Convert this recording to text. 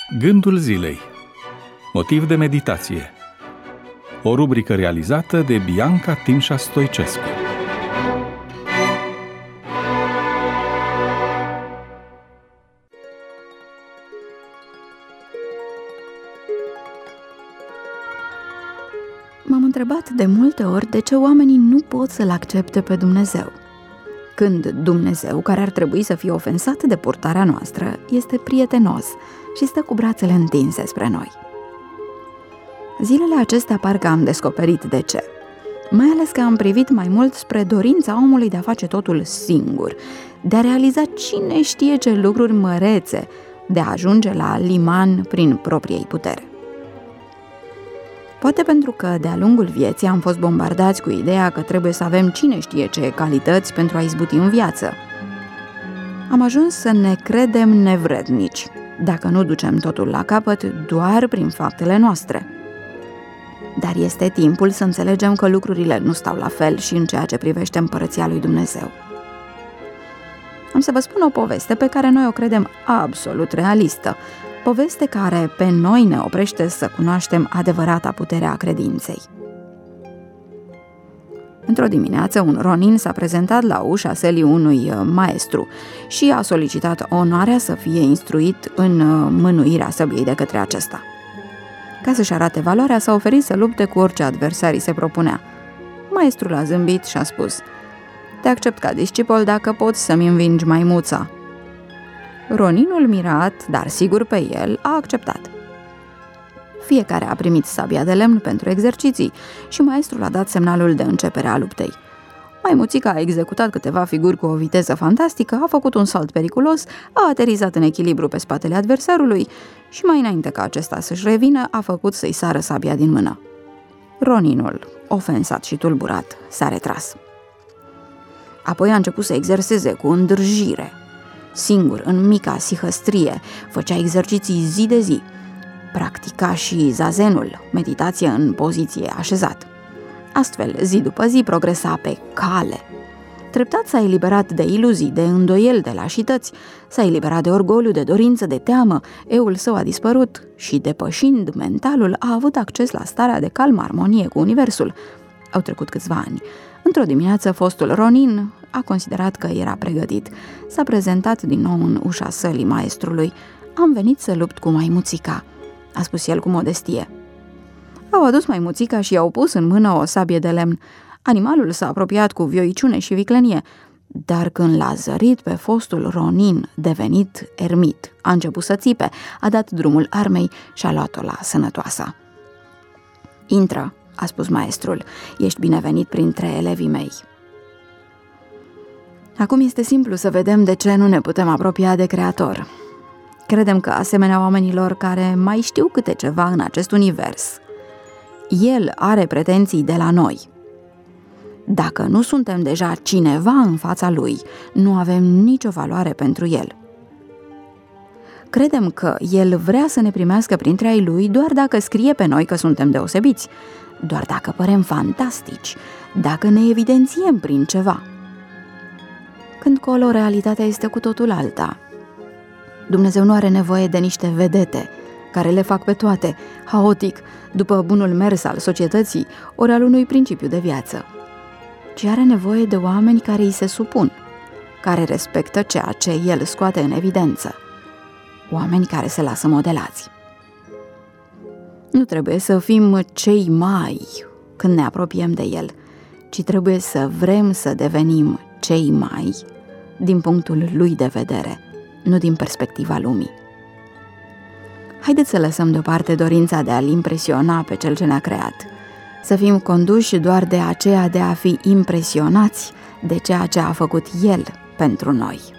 Gândul zilei. Motiv de meditație. O rubrică realizată de Bianca Timșa Stoicescu. M-am întrebat de multe ori de ce oamenii nu pot să-L accepte pe Dumnezeu, când Dumnezeu, care ar trebui să fie ofensat de purtarea noastră, este prietenos și stă cu brațele întinse spre noi. Zilele acestea parcă am descoperit de ce, mai ales că am privit mai mult spre dorința omului de a face totul singur, de a realiza cine știe ce lucruri mărețe, de a ajunge la liman prin propria-i putere. Poate pentru că de-a lungul vieții am fost bombardați cu ideea că trebuie să avem cine știe ce calități pentru a izbuti în viață. Am ajuns să ne credem nevrednici, dacă nu ducem totul la capăt doar prin faptele noastre. Dar este timpul să înțelegem că lucrurile nu stau la fel și în ceea ce privește împărăția lui Dumnezeu. Am să vă spun o poveste pe care noi o credem absolut realistă, poveste care pe noi ne oprește să cunoaștem adevărata putere a credinței. Într-o dimineață, un ronin s-a prezentat la ușa sălii unui maestru și a solicitat onoarea să fie instruit în mânuirea săbiei de către acesta. Ca să-și arate valoarea, s-a oferit să lupte cu orice adversar îi se propunea. Maestrul a zâmbit și a spus: "Te accept ca discipol dacă poți să-mi învingi maimuța." Roninul, mirat, dar sigur pe el, a acceptat. Fiecare a primit sabia de lemn pentru exerciții și maestrul a dat semnalul de începere a luptei. Maimuțica a executat câteva figuri cu o viteză fantastică, a făcut un salt periculos, a aterizat în echilibru pe spatele adversarului și mai înainte ca acesta să-și revină, a făcut să-i sară sabia din mână. Roninul, ofensat și tulburat, s-a retras. Apoi a început să exerseze cu îndrăjire. Singur, în mica sihăstrie, făcea exerciții zi de zi. Practica și zazenul, meditație în poziție așezat. Astfel, zi după zi, progresa pe cale. Treptat s-a eliberat de iluzii, de îndoieli, de lașități, s-a eliberat de orgoliu, de dorință, de teamă, eul său a dispărut și, depășind mentalul, a avut acces la starea de calmă armonie cu universul. Au trecut câțiva ani. Într-o dimineață, fostul ronin a considerat că era pregătit. S-a prezentat din nou în ușa sălii maestrului. "Am venit să lupt cu maimuțica," a spus el cu modestie. Au adus maimuțica și i-au pus în mână o sabie de lemn. Animalul s-a apropiat cu vioiciune și viclenie, dar când l-a zărit pe fostul ronin, devenit ermit, a început să țipe, a dat drumul armei și a luat-o la sănătoasa. "Intră," a spus maestrul, "ești binevenit printre elevii mei." Acum este simplu să vedem de ce nu ne putem apropia de Creator. Credem că, asemenea oamenilor care mai știu câte ceva în acest univers, El are pretenții de la noi. Dacă nu suntem deja cineva în fața Lui, nu avem nicio valoare pentru El. Credem că El vrea să ne primească printre ai Lui doar dacă scrie pe noi că suntem deosebiți, doar dacă părem fantastici, dacă ne evidențiem prin ceva. Când colo, realitatea este cu totul alta. Dumnezeu nu are nevoie de niște vedete care le fac pe toate, haotic, după bunul mers al societății, ori al unui principiu de viață, ci are nevoie de oameni care îi se supun, care respectă ceea ce El scoate în evidență, oameni care se lasă modelați. Nu trebuie să fim cei mai când ne apropiem de El, ci trebuie să vrem să devenim cei mai din punctul Lui de vedere, nu din perspectiva lumii. Haideți să lăsăm deoparte dorința de a-L impresiona pe Cel ce ne-a creat, să fim conduși doar de aceea de a fi impresionați de ceea ce a făcut El pentru noi.